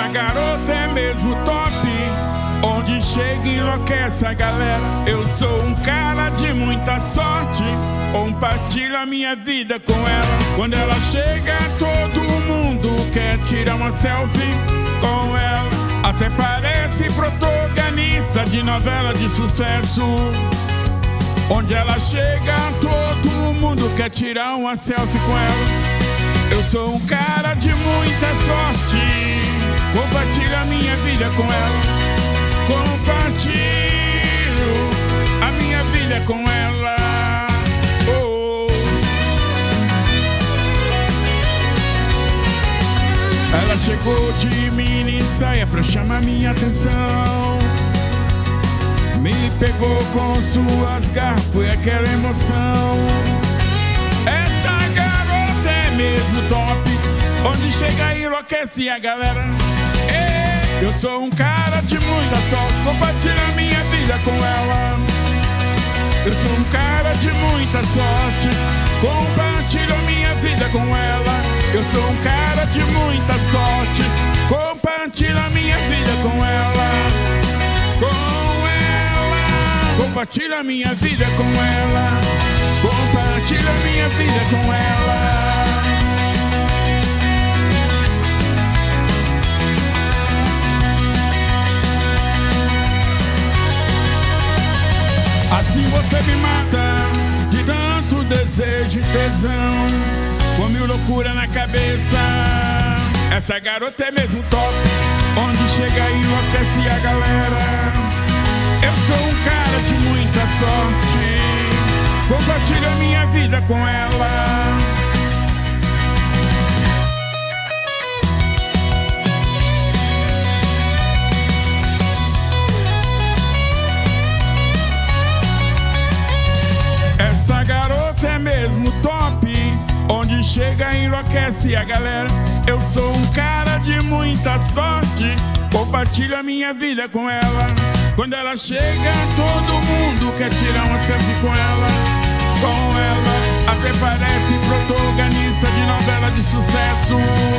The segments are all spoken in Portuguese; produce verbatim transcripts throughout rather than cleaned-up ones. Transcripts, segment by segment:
garota é mesmo top, onde chega e enlouquece a galera. Eu sou um cara de muita sorte, compartilho a minha vida com ela. Quando ela chega, todo mundo quer tirar uma selfie com ela. Até parece protagonista de novela de sucesso. Onde ela chega, todo mundo quer tirar uma selfie com ela. Eu sou um cara de muita sorte, compartilho a minha vida com ela. Compartilho a minha vida com ela. Oh. Ela chegou de mini saia pra chamar minha atenção. Me pegou com suas garras, foi aquela emoção. Essa garota é mesmo top, onde chega e enlouquece a galera. Ei, eu sou um cara de muita sorte, compartilho a minha vida com ela. Eu sou um cara de muita sorte, compartilho a minha vida com ela. Eu sou um cara de muita sorte, compartilho a minha vida com ela. Com Compartilho a minha vida com ela. Compartilho a minha vida com ela. Assim você me mata de tanto desejo e tesão, com mil loucura na cabeça. Essa garota é mesmo top, onde chega e enlouquece a galera. Eu sou um cara de muita sorte, compartilho a minha vida com ela. Essa garota é mesmo top, onde chega e enlouquece a galera. Eu sou um cara de muita sorte, compartilho a minha vida com ela. Quando ela chega, todo mundo quer tirar uma selfie com ela. Com ela, até parece protagonista de novela de sucesso.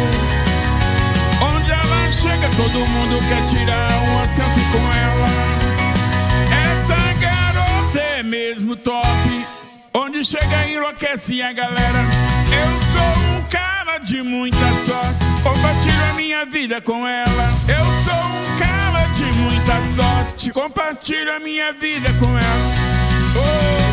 Onde ela chega, todo mundo quer tirar uma selfie com ela. Essa garota é mesmo top, onde chega e enlouquece a galera. Eu sou um cara de muita sorte, compartilho a minha vida com ela. Eu sou um cara de muita sorte, compartilho a minha vida com ela. Oh.